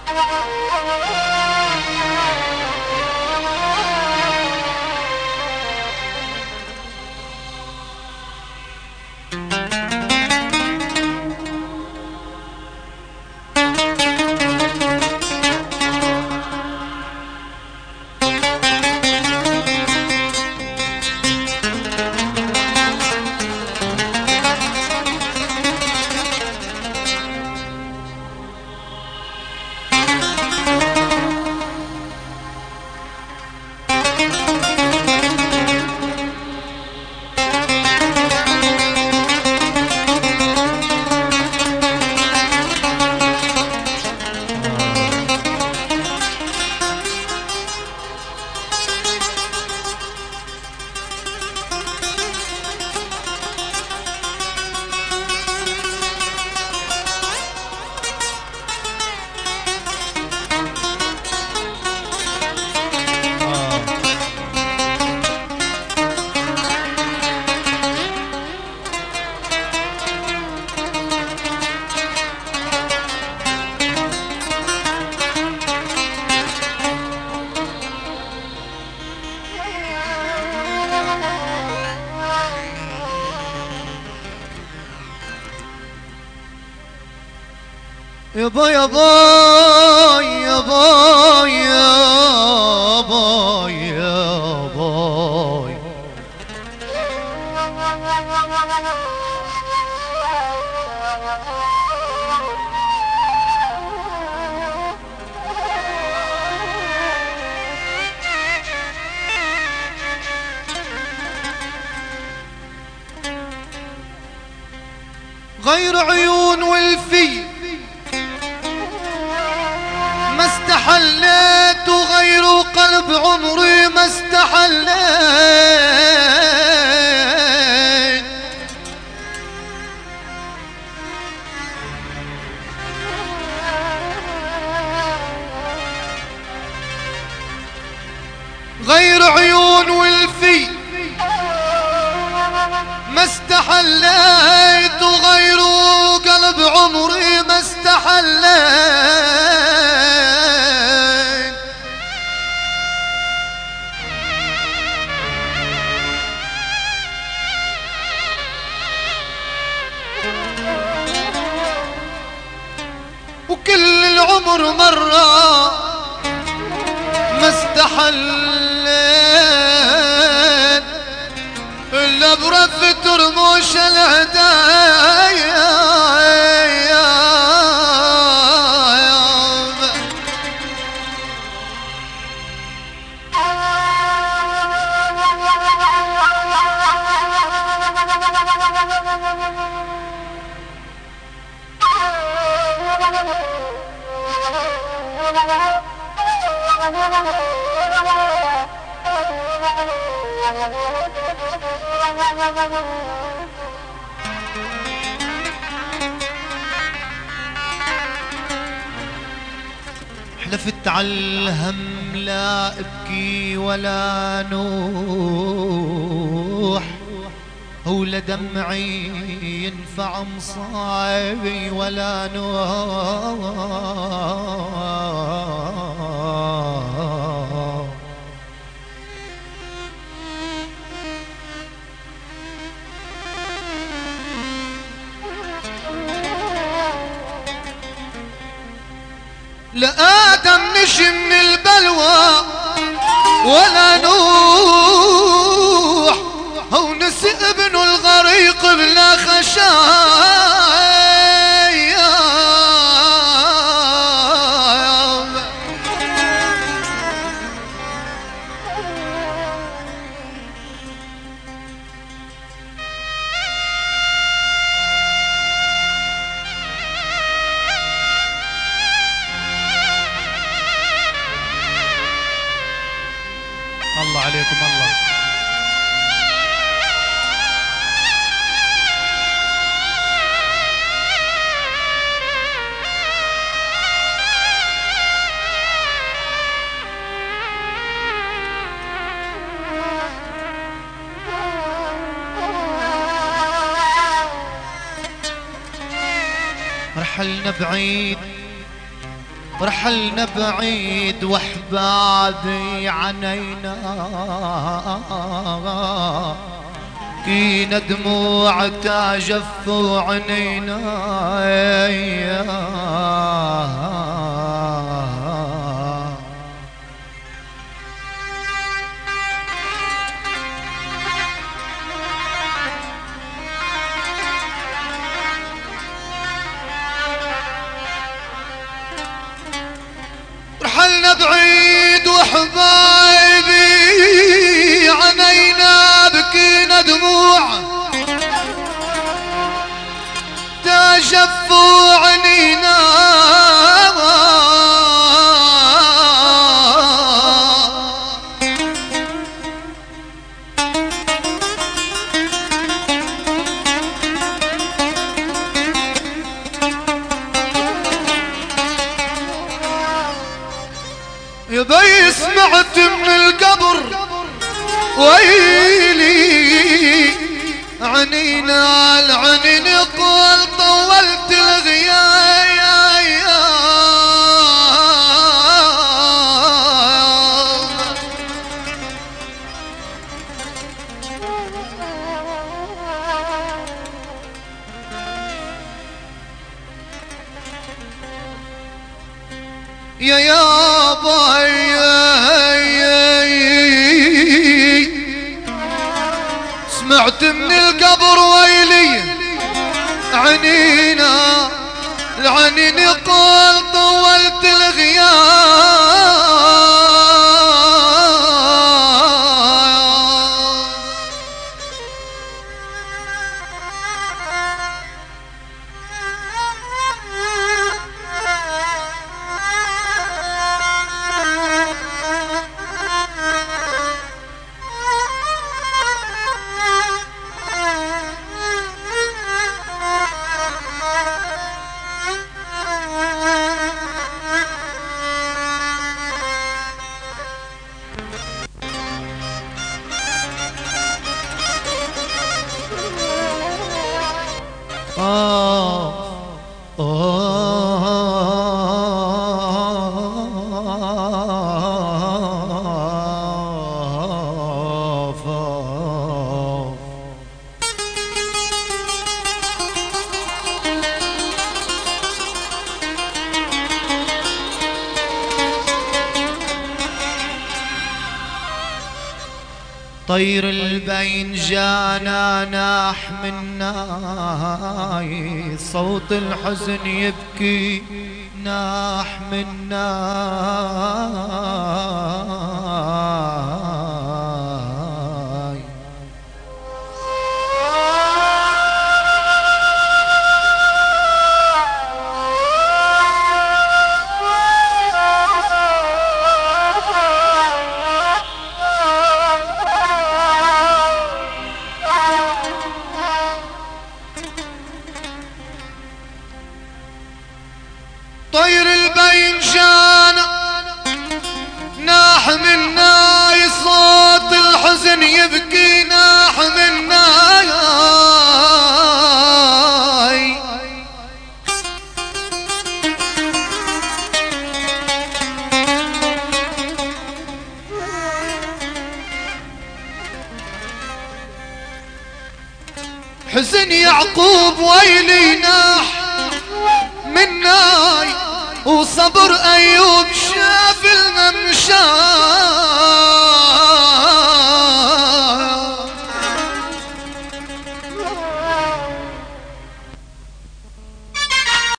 يابا يابا يابا يابا يابا غير عيون والفي ما استحليت وغير قلب عمري ما استحليت غير عيون والفي ما استحليت وغير قلب عمري ما استحليت وكل العمر مرة ما استحليت إلا برفة رموش الهدايا حلفت على الهم لا ابكي ولا نوح ولا دمعي ينفع مصايبي ولا نوح لا آدم نشي من البلوى ولا نوح هو نسي ابنه الغريق بلا خشايا الله عليكم الله. رحلنا بعيد رحلنا بعيد واحبابي عنينا، كينا دموع تجف عنينا. رحلنا بعيد وحبايبي عنينا، بكينا دموع تجفوا عنينا. يبي سمعت من القبر ويلي عنينا، العنين يقول طولت الغياب. يا يابا سمعت من القبر ويلي عنينا، العنين يقول طولت الغياب. طير البين جانا ناح منا، صوت الحزن يبكي ناح منا. طير البين جانا ناح منا، صوت الحزن يبكي ناح منا. حزن يعقوب ويلي ناح مناي، وصبر أيوب شاف